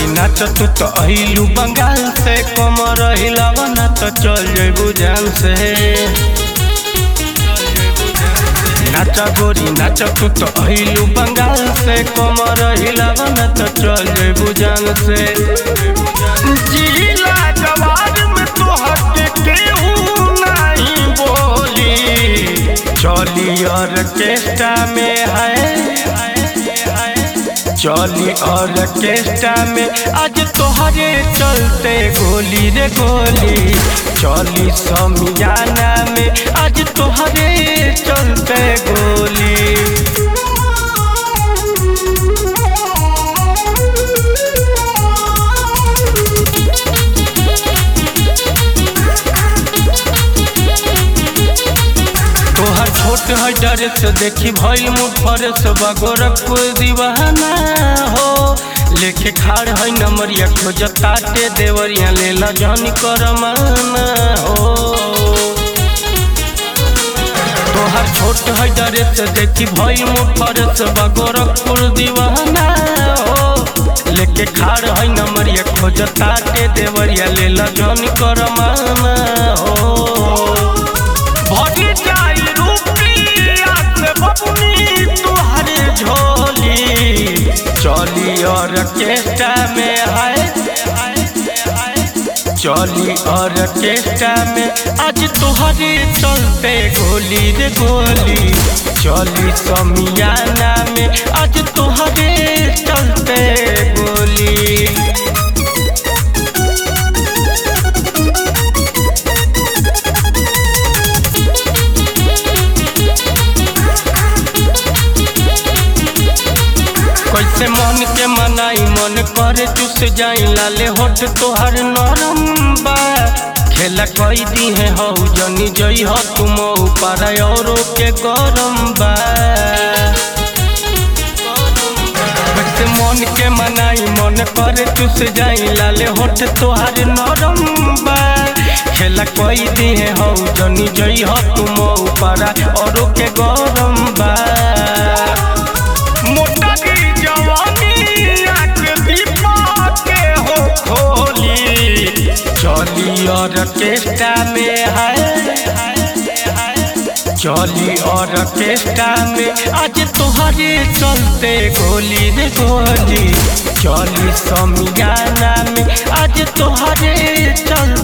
नाच तू तो अहिलू बंगाल से, कमर हिलावा ना तो चल जेबू जान से। नाचा गोरी नाच तू तो अहिलू बंगाल से, कमर हिलावा ना तो चल जेबू जान से। जिला जवार में तो हट केहू नहीं बोली, चली ऑर्केस्ट्रा में है, चली ऑर्केस्ट्रा में आज तोहरे चलते गोली रे गोली, चली समियाना में आज तोहरे चलते गोली। तोहर छोट है ड्रेस देखी भइल मुँह फरेस, गोरखपुर दीवाना हो, लेके खाड़ है नमरिया खोजताटे देवरिया, लेला जानी करमाना हो। तोहर छोट है ड्रेस देखी भइल मुँह फरेस, गोरखपुर दीवाना हो, लेके खाड़ है नमरिया खोजताटे देवरिया, लेला जानी करमाना हो। भरी जाई रुपया से बबुनी तुहरे झोली, चली ऑर्केस्ट्रा में है, चली ऑर्केस्ट्रा में आज तुहरे चलते गोली रे गोली, चली समियाना में आज तुहरे चलते गोली। कैसे मन के मनाई मन करे चुस जाई, लाले होठ तोहर नरम बा, खेला कई दी है हौ जनी जई हो तुम ऊपर औरों के गरम बा। कैसे मन के मनाई मन करे चुस जाई, लाले होठ तोहर नरम बा, खेला कई दी है हौ जनी जई हो तुम ऊपर औरों के गरम बा। मोटा की जवानी आँख दीपक के हो खोली, चली ऑर्केस्ट्रा में है, चली ऑर्केस्ट्रा में आज तोहरे चलते गोली रे गोली, चली समियाना में आज तोहरे चलते